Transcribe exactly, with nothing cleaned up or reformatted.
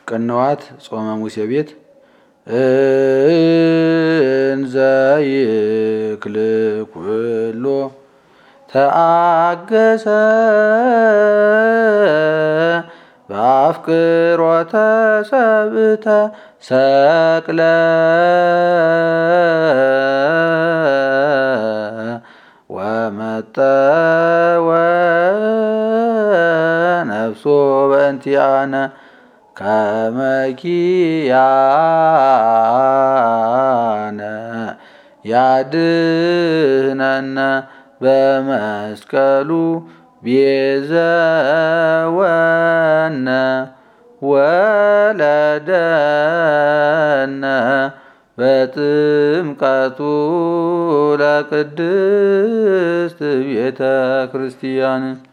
ቅንዋት ጾመ ሙሴ ቤት እንዘ ይክል ኩሎ ተአገሰ በአፍቅሮተ ሰብእተ ሰቅለ ወመጠወ ነፍሶ በእንቲአነ ከመ ኪያነ ያድኅነነ በመስቀሉ ቤዘወነ ወለደነ በጥምቀቱ ለቅድስት ቤተ ክርስቲያን